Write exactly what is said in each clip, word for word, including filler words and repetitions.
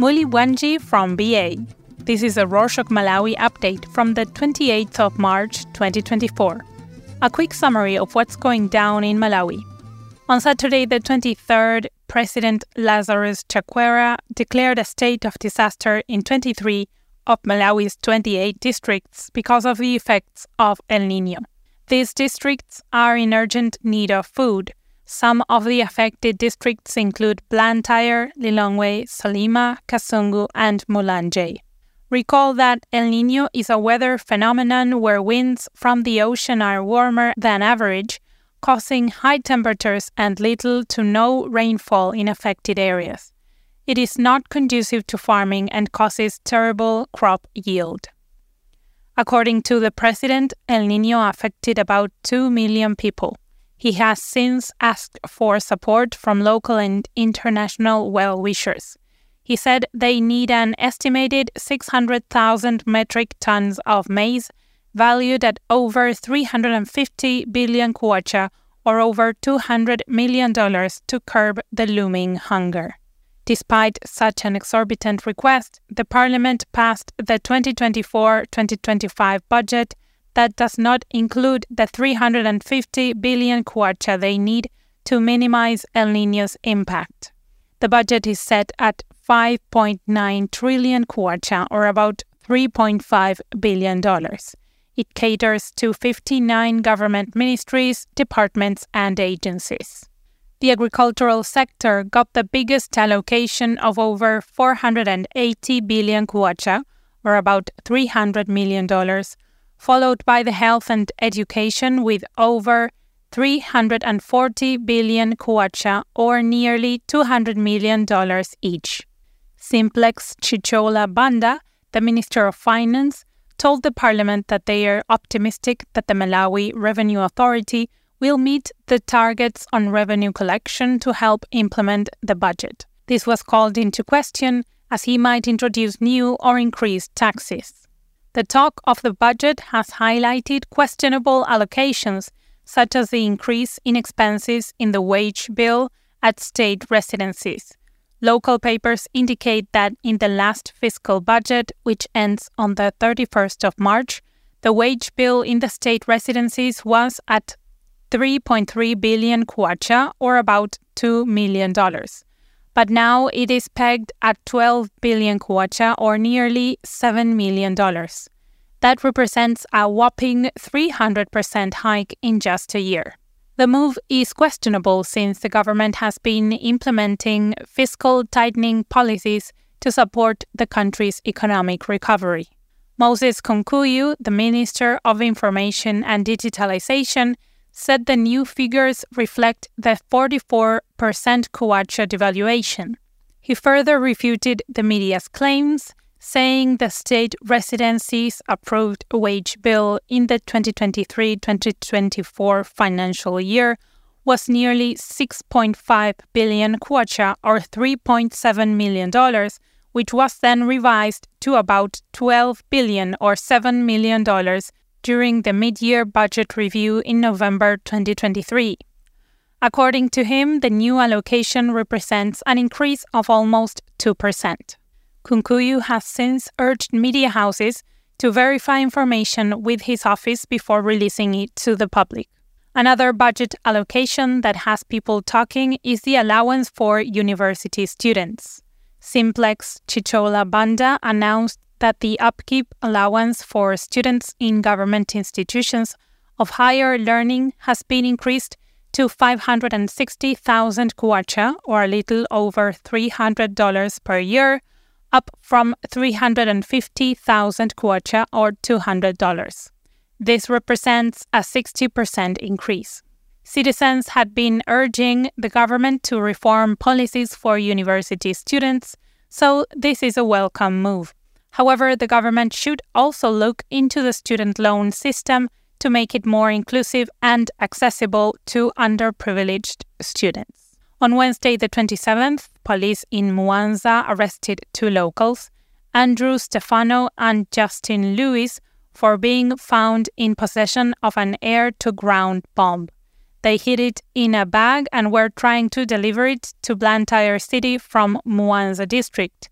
Muli Wanji from B A. This is a Rorshok Malawi update from the twenty-eighth of March twenty twenty-four. A quick summary of what's going down in Malawi. On Saturday the twenty-third, President Lazarus Chakwera declared a state of disaster in twenty-three of Malawi's twenty-eight districts because of the effects of El Niño. These districts are in urgent need of food. Some of the affected districts include Blantyre, Lilongwe, Salima, Kasungu, and Mulanje. Recall that El Niño is a weather phenomenon where winds from the ocean are warmer than average, causing high temperatures and little to no rainfall in affected areas. It is not conducive to farming and causes terrible crop yield. According to the president, El Niño affected about two million people. He has since asked for support from local and international well-wishers. He said they need an estimated six hundred thousand metric tons of maize, valued at over three hundred fifty billion kwacha, or over two hundred million dollars, to curb the looming hunger. Despite such an exorbitant request, the parliament passed the twenty twenty-four twenty twenty-five budget that does not include the three hundred fifty billion kwacha they need to minimize El Niño's impact. The budget is set at five point nine trillion kwacha, or about three point five billion dollars. It caters to fifty-nine government ministries, departments, and agencies. The agricultural sector got the biggest allocation of over four hundred eighty billion kwacha, or about three hundred million dollars, followed by the health and education with over three hundred forty billion kwacha, or nearly two hundred million dollars each. Simplex Chichola Banda, the Minister of Finance, told the parliament that they are optimistic that the Malawi Revenue Authority will meet the targets on revenue collection to help implement the budget. This was called into question as he might introduce new or increased taxes. The talk of the budget has highlighted questionable allocations, such as the increase in expenses in the wage bill at state residencies. Local papers indicate that in the last fiscal budget, which ends on the thirty-first of March, the wage bill in the state residencies was at three point three billion kwacha, or about two million dollars. But now it is pegged at twelve billion kwacha, or nearly seven million dollars. That represents a whopping three hundred percent hike in just a year. The move is questionable since the government has been implementing fiscal tightening policies to support the country's economic recovery. Moses Konkuyu, the Minister of Information and Digitalization, said the new figures reflect the forty-four percent kwacha devaluation. He further refuted the media's claims, saying the state residencies approved wage bill in the twenty twenty-three twenty twenty-four financial year was nearly six point five billion kwacha, or three point seven million dollars, which was then revised to about twelve billion, or seven million dollars, during the mid-year budget review in November twenty twenty-three. According to him, the new allocation represents an increase of almost two percent. Kunkuyu has since urged media houses to verify information with his office before releasing it to the public. Another budget allocation that has people talking is the allowance for university students. Simplex Chichola Banda announced that the upkeep allowance for students in government institutions of higher learning has been increased to five hundred sixty thousand kwacha, or a little over three hundred dollars per year, up from three hundred fifty thousand kwacha, or two hundred dollars. This represents a sixty percent increase. Citizens had been urging the government to reform policies for university students, so this is a welcome move. However, the government should also look into the student loan system to make it more inclusive and accessible to underprivileged students. On Wednesday the twenty-seventh, police in Mwanza arrested two locals, Andrew Stefano and Justin Lewis, for being found in possession of an air-to-ground bomb. They hid it in a bag and were trying to deliver it to Blantyre City from Mwanza district.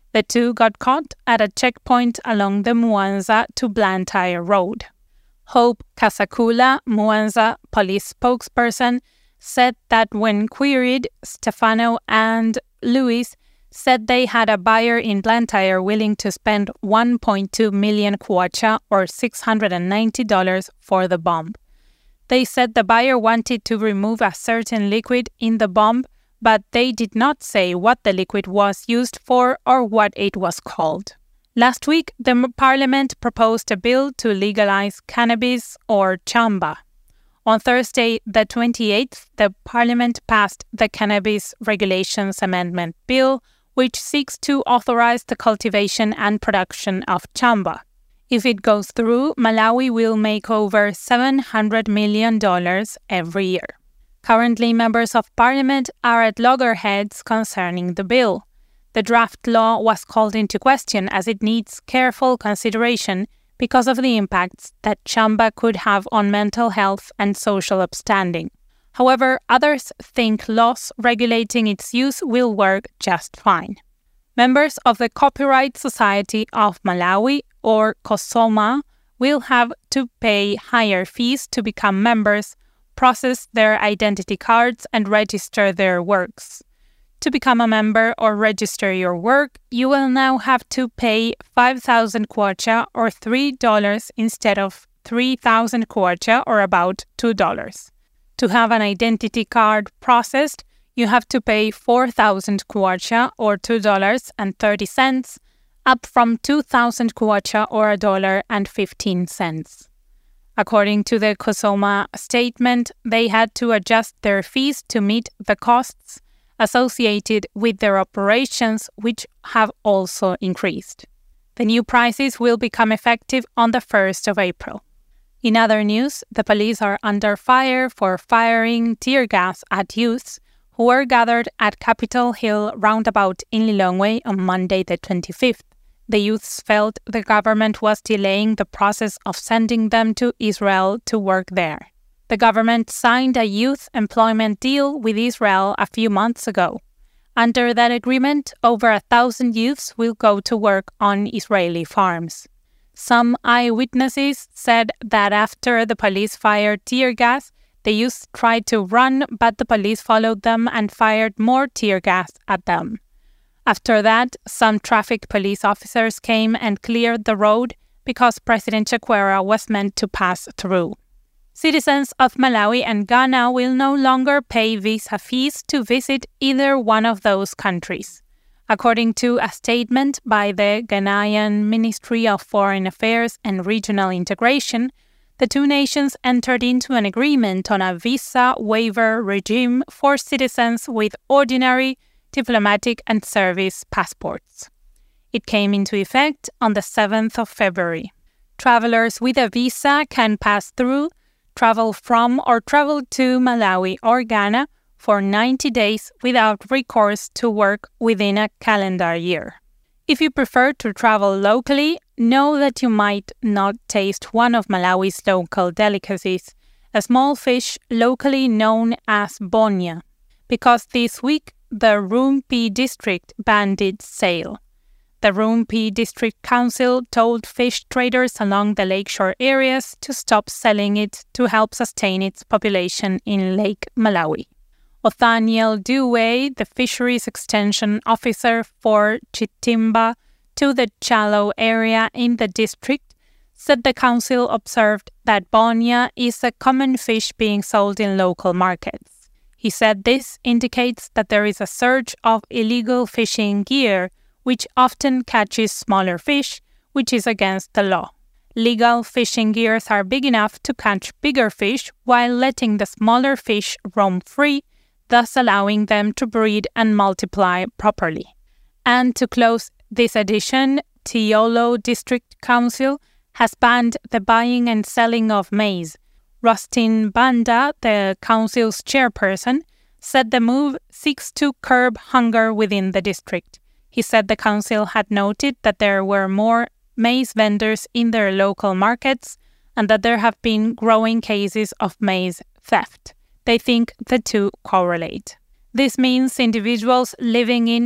The two got caught at a checkpoint along the Mwanza to Blantyre Road. Hope Kasakula, Mwanza police spokesperson, said that when queried, Stefano and Luis said they had a buyer in Blantyre willing to spend one point two million kwacha or six hundred ninety dollars for the bomb. They said the buyer wanted to remove a certain liquid in the bomb, but they did not say what the liquid was used for or what it was called. Last week, the parliament proposed a bill to legalize cannabis or chamba. On Thursday, the twenty-eighth, the parliament passed the Cannabis Regulations Amendment Bill, which seeks to authorize the cultivation and production of chamba. If it goes through, Malawi will make over seven hundred million dollars every year. Currently, members of parliament are at loggerheads concerning the bill. The draft law was called into question as it needs careful consideration because of the impacts that chamba could have on mental health and social upstanding. However, others think laws regulating its use will work just fine. Members of the Copyright Society of Malawi, or COSOMA, will have to pay higher fees to become members, process their identity cards, and register their works. To become a member or register your work, you will now have to pay five thousand kwacha or three dollars instead of three thousand kwacha or about two dollars. To have an identity card processed, you have to pay four thousand kwacha or two dollars and thirty cents, up from two thousand kwacha or one dollar and fifteen cents. According to the COSOMA statement, they had to adjust their fees to meet the costs associated with their operations, which have also increased. The new prices will become effective on the first of April. In other news, the police are under fire for firing tear gas at youths who were gathered at Capitol Hill roundabout in Lilongwe on Monday the twenty-fifth. The youths felt the government was delaying the process of sending them to Israel to work there. The government signed a youth employment deal with Israel a few months ago. Under that agreement, over a thousand youths will go to work on Israeli farms. Some eyewitnesses said that after the police fired tear gas, the youths tried to run, but the police followed them and fired more tear gas at them. After that, some traffic police officers came and cleared the road because President Chakwera was meant to pass through. Citizens of Malawi and Ghana will no longer pay visa fees to visit either one of those countries. According to a statement by the Ghanaian Ministry of Foreign Affairs and Regional Integration, the two nations entered into an agreement on a visa waiver regime for citizens with ordinary, diplomatic, and service passports. It came into effect on the seventh of February. Travelers with a visa can pass through, travel from or travel to Malawi or Ghana for ninety days without recourse to work within a calendar year. If you prefer to travel locally, know that you might not taste one of Malawi's local delicacies, a small fish locally known as bonya, because this week the Rumpi district banned its sale. The Rumpi District Council told fish traders along the lakeshore areas to stop selling it to help sustain its population in Lake Malawi. Othaniel Dewey, the Fisheries Extension Officer for Chitimba to the Chalo area in the district, said the council observed that bonya is a common fish being sold in local markets. He said this indicates that there is a surge of illegal fishing gear, which often catches smaller fish, which is against the law. Legal fishing gears are big enough to catch bigger fish while letting the smaller fish roam free, thus allowing them to breed and multiply properly. And to close this edition, Tiolo District Council has banned the buying and selling of maize. Rustin Banda, the council's chairperson, said the move seeks to curb hunger within the district. He said the council had noted that there were more maize vendors in their local markets and that there have been growing cases of maize theft. They think the two correlate. This means individuals living in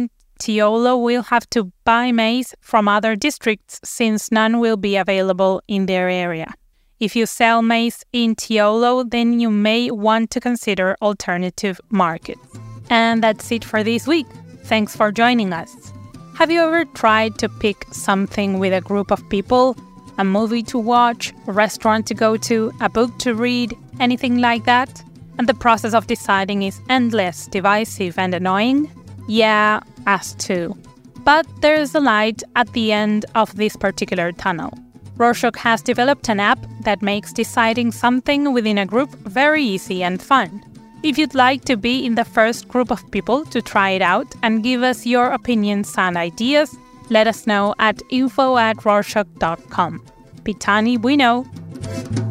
Tiolo will have to buy maize from other districts since none will be available in their area. If you sell maize in Tiolo, then you may want to consider alternative markets. And that's it for this week. Thanks for joining us. Have you ever tried to pick something with a group of people? A movie to watch, a restaurant to go to, a book to read, anything like that? And the process of deciding is endless, divisive, and annoying? Yeah, us too. But there's a light at the end of this particular tunnel. Rorschach has developed an app that makes deciding something within a group very easy and fun. If you'd like to be in the first group of people to try it out and give us your opinions and ideas, let us know at info at rorschach dot com. Pitani, we know.